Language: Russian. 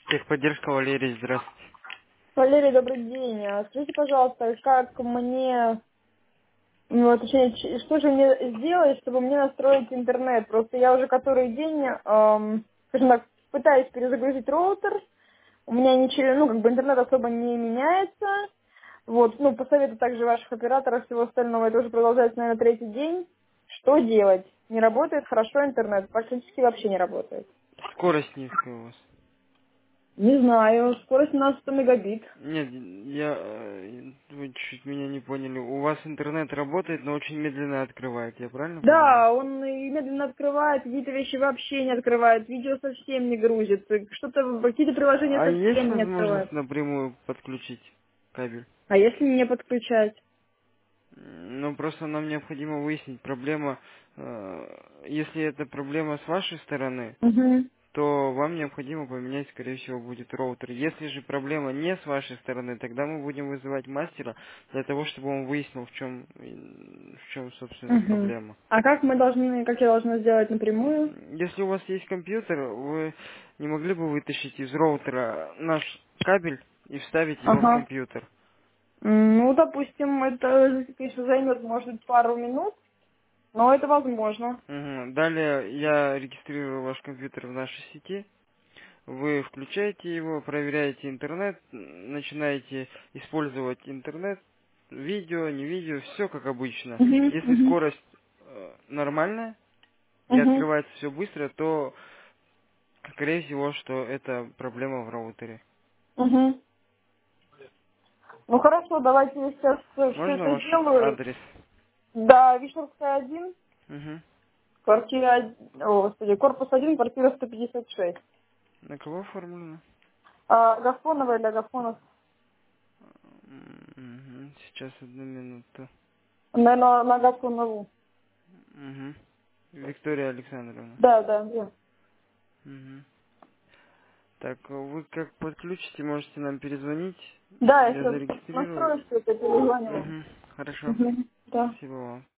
Техподдержка, Валерий, здравствуйте. Валерий, добрый день. Скажите, пожалуйста, как мне, ну, точнее, что же мне сделать, чтобы мне настроить интернет? Просто я уже который день, скажем так, пытаюсь перезагрузить роутер, у меня ничего, ну, как бы интернет особо не меняется. Вот, ну, по совету также ваших операторов, всего остального, это уже продолжается, наверное, третий день. Что делать? Не работает хорошо интернет, практически вообще не работает. Скорость низкая у вас. Не знаю, скорость у нас 100 мегабит. Нет, вы чуть меня не поняли. У вас интернет работает, но очень медленно открывает, я правильно понимаю? Да, он и медленно открывает, какие-то вещи вообще не открывает, видео совсем не грузит, что-то, какие-то приложения А есть совсем не возможность открывает. напрямую подключить кабель? А если не подключать? Ну, просто нам необходимо выяснить проблема. Если это проблема с вашей стороны, Угу. то вам необходимо поменять, скорее всего, будет роутер. Если же проблема не с вашей стороны, тогда мы будем вызывать мастера для того, чтобы он выяснил, в чем, собственно, Угу. проблема. А как я должна сделать напрямую? Если у вас есть компьютер, вы не могли бы вытащить из роутера наш кабель и вставить его в Ага. компьютер? Ну, допустим, это, конечно, займет, может быть, пару минут, но это возможно. Мгм. Далее я регистрирую ваш компьютер в нашей сети. Вы включаете его, проверяете интернет, начинаете использовать интернет, видео, не видео, все как обычно. Угу, Если угу, скорость нормальная и угу, открывается все быстро, то, скорее всего, что это проблема в роутере. угу. Ну, хорошо, давайте я сейчас все Можно это ваш сделаю. адрес? Да, Вишерская 1. Угу. Квартира, о, господи, корпус 1, квартира 156. На кого оформлено? Гафонова или Гафонов? Мгм. Сейчас, одну минуту. Наверное, на Гафонову. Мгм. Виктория Александровна. Да, да, да. Мгм. Так, вы как подключите, можете нам перезвонить. Да, Я если зарегистрирую. настрою все это, перезвоню вам. Угу. Хорошо. Мгм. Да. Спасибо вам.